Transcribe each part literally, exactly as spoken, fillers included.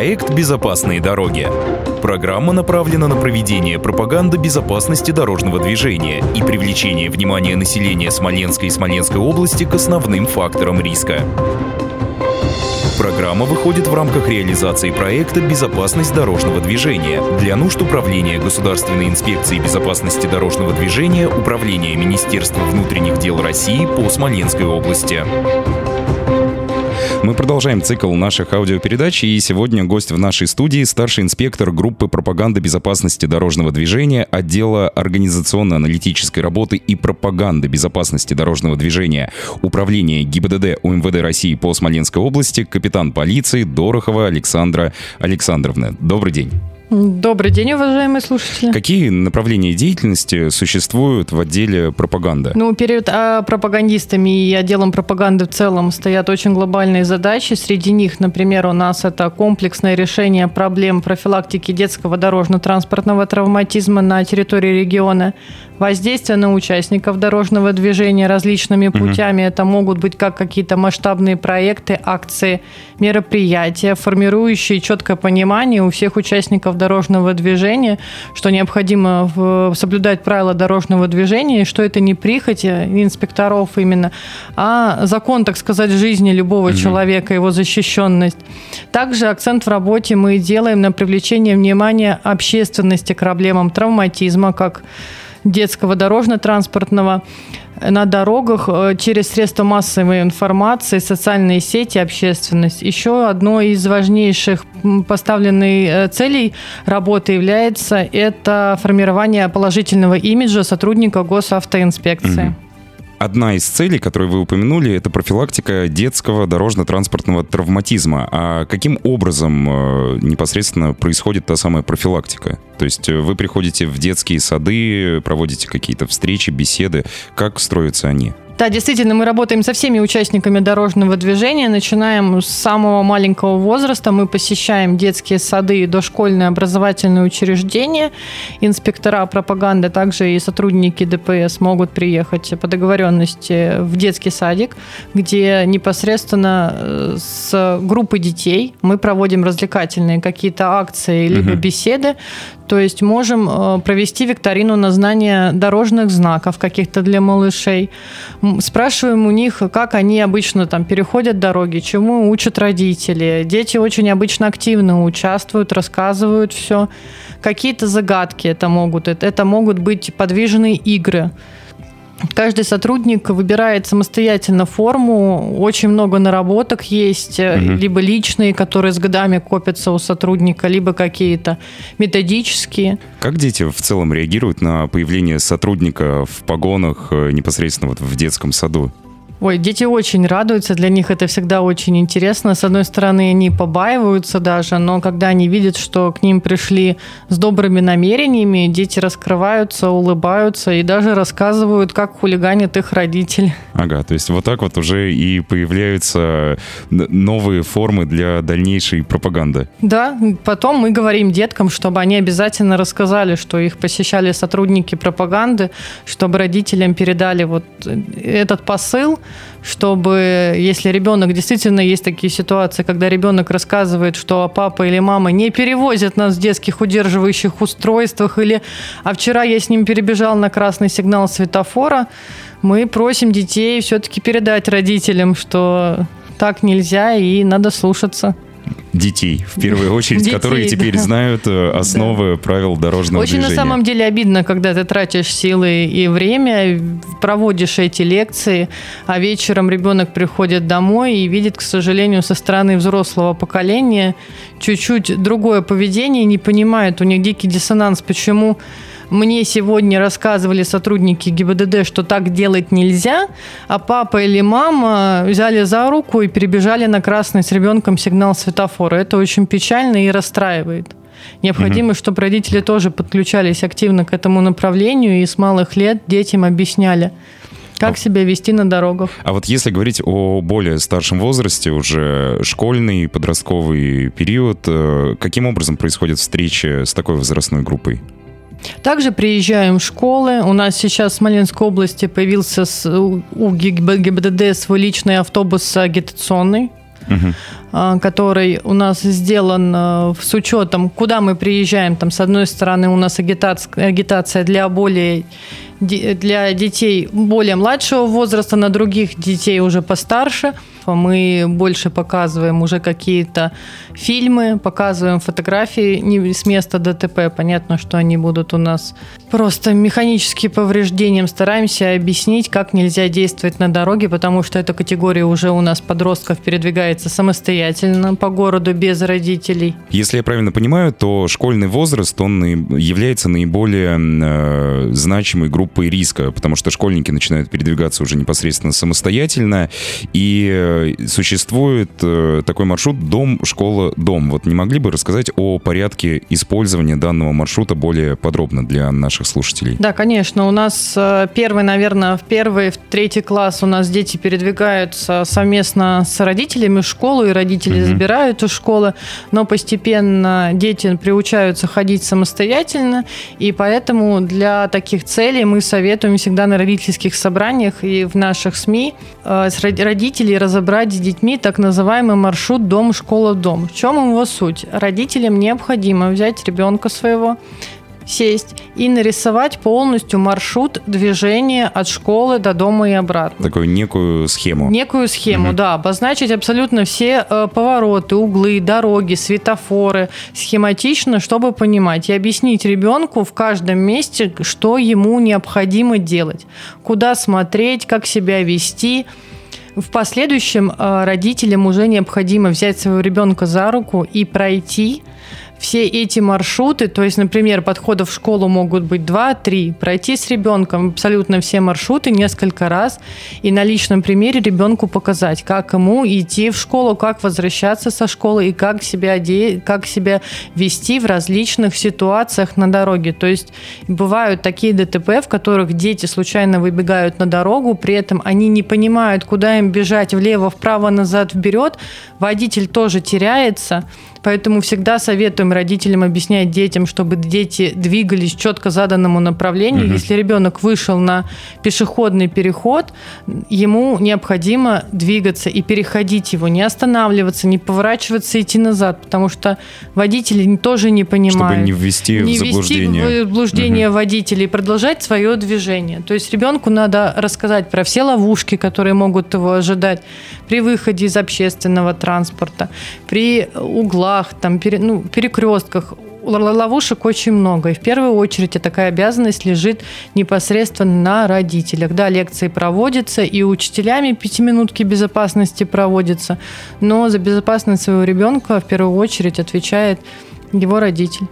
Проект «Безопасные дороги». Программа направлена на проведение пропаганды безопасности дорожного движения и привлечение внимания населения Смоленской и Смоленской области к основным факторам риска. Программа выходит в рамках реализации проекта «Безопасность дорожного движения» для нужд Управления Государственной инспекции безопасности дорожного движения Управления Министерства внутренних дел России по Смоленской области. Мы продолжаем цикл наших аудиопередач, и сегодня гость в нашей студии — старший инспектор группы пропаганды безопасности дорожного движения отдела организационно-аналитической работы и пропаганды безопасности дорожного движения Управления ГИБДД УМВД России по Смоленской области, капитан полиции Дорохова Александра Александровна. Добрый день. Добрый день, уважаемые слушатели. Какие направления деятельности существуют в отделе пропаганды? Ну, перед а, пропагандистами и отделом пропаганды в целом стоят очень глобальные задачи. Среди них, например, у нас это комплексное решение проблем профилактики детского дорожно-транспортного травматизма на территории региона, воздействие на участников дорожного движения различными путями. Угу. Это могут быть как какие-то масштабные проекты, акции, мероприятия, формирующие четкое понимание у всех участников дорожного движения, что необходимо соблюдать правила дорожного движения, и что это не прихоть инспекторов именно, а закон, так сказать, жизни любого mm-hmm. человека, его защищенность. Также акцент в работе мы делаем на привлечение внимания общественности к проблемам травматизма, как детского дорожно-транспортного, на дорогах через средства массовой информации, социальные сети, общественность. Еще одной из важнейших поставленных целей работы является это формирование положительного имиджа сотрудника госавтоинспекции. Mm-hmm. Одна из целей, которую вы упомянули, это профилактика детского дорожно-транспортного травматизма. А каким образом э, непосредственно происходит та самая профилактика? То есть вы приходите в детские сады, проводите какие-то встречи, беседы. Как строятся они? Да, действительно, мы работаем со всеми участниками дорожного движения. Начинаем с самого маленького возраста. Мы посещаем детские сады и дошкольные образовательные учреждения. Инспектора пропаганды, также и сотрудники ДПС могут приехать по договоренности в детский садик, где непосредственно с группой детей мы проводим развлекательные какие-то акции либо угу. беседы. То есть можем провести викторину на знание дорожных знаков каких-то для малышей. Спрашиваем у них, как они обычно там переходят дороги, чему учат родители. Дети очень обычно активно участвуют, рассказывают все. Какие-то загадки это могут. Это могут быть подвижные игры. Каждый сотрудник выбирает самостоятельно форму. Очень много наработок есть, угу. либо личные, которые с годами копятся у сотрудника, либо какие-то методические. Как дети в целом реагируют на появление сотрудника в погонах непосредственно вот в детском саду? Ой, дети очень радуются, для них это всегда очень интересно. С одной стороны, они побаиваются даже, но когда они видят, что к ним пришли с добрыми намерениями, дети раскрываются, улыбаются и даже рассказывают, как хулиганят их родители. Ага, то есть вот так вот уже и появляются новые формы для дальнейшей пропаганды. Да, потом мы говорим деткам, чтобы они обязательно рассказали, что их посещали сотрудники пропаганды, чтобы родителям передали вот этот посыл, чтобы, если ребенок, действительно есть такие ситуации, когда ребенок рассказывает, что папа или мама не перевозят нас в детских удерживающих устройствах, или «а вчера я с ним перебежал на красный сигнал светофора», мы просим детей все-таки передать родителям, что так нельзя и надо слушаться. Детей, в первую очередь, детей, которые теперь да. знают основы да. правил дорожного Очень движения. Очень на самом деле обидно, когда ты тратишь силы и время, проводишь эти лекции, а вечером ребенок приходит домой и видит, к сожалению, со стороны взрослого поколения чуть-чуть другое поведение, не понимает, у них дикий диссонанс, почему мне сегодня рассказывали сотрудники ГИБДД, что так делать нельзя, а папа или мама взяли за руку и перебежали на красный с ребенком сигнал светофора. Это очень печально и расстраивает. Необходимо, угу. чтобы родители тоже подключались активно к этому направлению и с малых лет детям объясняли, как себя вести на дорогах. А вот если говорить о более старшем возрасте, уже школьный, подростковый период, каким образом происходит встреча с такой возрастной группой? Также приезжаем в школы. У нас сейчас в Смоленской области появился у ГИБДД свой личный автобус агитационный. угу. который у нас сделан с учетом, куда мы приезжаем. Там, с одной стороны, у нас агитация, агитация для более для детей более младшего возраста, на других детей уже постарше. Мы больше показываем уже какие-то фильмы, показываем фотографии не с места ДТП. Понятно, что они будут у нас просто механическим повреждением. Стараемся объяснить, как нельзя действовать на дороге, потому что эта категория уже у нас подростков передвигается самостоятельно по городу без родителей. Если я правильно понимаю, то школьный возраст, он является наиболее э, значимой группой риска, потому что школьники начинают передвигаться уже непосредственно самостоятельно, и существует э, такой маршрут дом, школа, дом. Вот не могли бы рассказать о порядке использования данного маршрута более подробно для наших слушателей? Да, конечно. У нас э, первый, наверное, в первый, в третий класс у нас дети передвигаются совместно с родителями в школу, и родители угу. забирают из школы, но постепенно дети приучаются ходить самостоятельно, и поэтому для таких целей мы советуем всегда на родительских собраниях и в наших СМИ э, с родителей разобрать с детьми так называемый маршрут дом, школа, дом. В чем его суть? Родителям необходимо взять ребенка своего, сесть и нарисовать полностью маршрут движения от школы до дома и обратно. Такую некую схему. Некую схему, угу. да. Обозначить абсолютно все э, повороты, углы, дороги, светофоры схематично, чтобы понимать. И объяснить ребенку в каждом месте, что ему необходимо делать. Куда смотреть, как себя вести. В последующем родителям уже необходимо взять своего ребенка за руку и пройти все эти маршруты, то есть, например, подходы в школу могут быть два-три, пройти с ребенком абсолютно все маршруты несколько раз и на личном примере ребенку показать, как ему идти в школу, как возвращаться со школы и как себя, де... как себя вести в различных ситуациях на дороге. То есть бывают такие ДТП, в которых дети случайно выбегают на дорогу, при этом они не понимают, куда им бежать, влево, вправо, назад, вперед. Водитель тоже теряется. Поэтому всегда советуем родителям объяснять детям, чтобы дети двигались в четко заданному направлению. Угу. Если ребенок вышел на пешеходный переход, ему необходимо двигаться и переходить его, не останавливаться, не поворачиваться и идти назад, потому что водители тоже не понимают. Чтобы не ввести в не заблуждение. Не ввести в заблуждение угу. водителей, продолжать свое движение. То есть ребенку надо рассказать про все ловушки, которые могут его ожидать при выходе из общественного транспорта, при углах, там, пере, ну, перекрестках. Ловушек очень много. И в первую очередь такая обязанность лежит непосредственно на родителях. Да, лекции проводятся, и учителями пятиминутки безопасности проводятся, но за безопасность своего ребенка в первую очередь отвечает его родитель.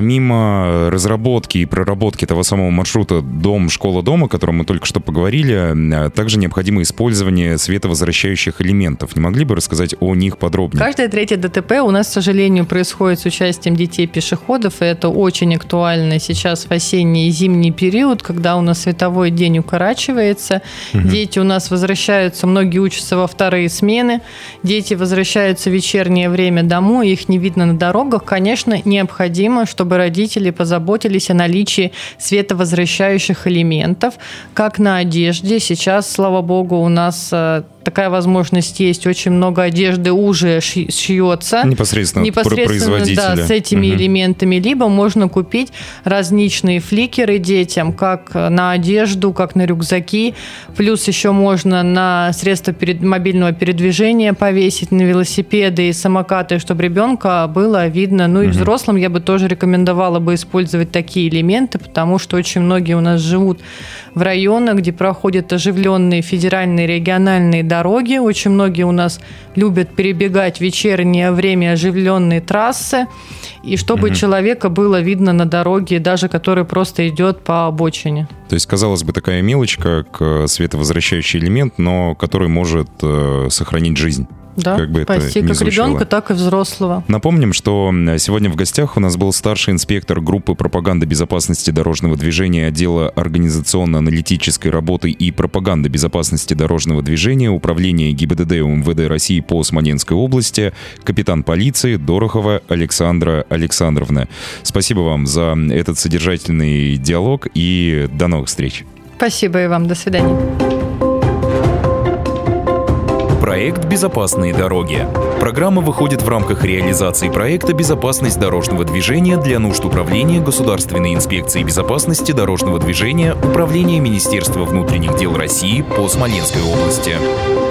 Помимо разработки и проработки того самого маршрута дом, школа, дом, о котором мы только что поговорили, также необходимо использование световозвращающих элементов. Не могли бы рассказать о них подробнее? Каждое третье ДТП у нас, к сожалению, происходит с участием детей-пешеходов, и это очень актуально сейчас в осенний и зимний период, когда у нас световой день укорачивается. Угу. Дети у нас возвращаются, многие учатся во вторые смены, дети возвращаются в вечернее время домой, их не видно на дорогах. Конечно, необходимо, чтобы чтобы родители позаботились о наличии световозвращающих элементов, как на одежде. Сейчас, слава богу, у нас такая возможность есть. Очень много одежды уже шьется. Непосредственно, непосредственно производителя. Да, с этими угу. элементами. Либо можно купить различные фликеры детям, как на одежду, как на рюкзаки. Плюс еще можно на средства перед... мобильного передвижения повесить, на велосипеды и самокаты, чтобы ребенка было видно. Ну и угу. взрослым я бы тоже рекомендовала бы использовать такие элементы, потому что очень многие у нас живут в районах, где проходят оживленные федеральные, региональные дороги. Очень многие у нас любят перебегать в вечернее время оживленные трассы, и чтобы угу. человека было видно на дороге, даже который просто идет по обочине. То есть, казалось бы, такая мелочь, как световозвращающий элемент, но который может э, сохранить жизнь. Да, как бы спасти это как ребенка, так и взрослого. Напомним, что сегодня в гостях у нас был старший инспектор группы пропаганды безопасности дорожного движения отдела организационно-аналитической работы и пропаганды безопасности дорожного движения Управления ГИБДД УМВД России по Смоленской области, капитан полиции Дорохова Александра Александровна. Спасибо вам за этот содержательный диалог и до новых встреч. Спасибо и вам. До свидания. Проект «Безопасные дороги». Программа выходит в рамках реализации проекта «Безопасность дорожного движения» для нужд Управления Государственной инспекции безопасности дорожного движения Управления Министерства внутренних дел России по Смоленской области.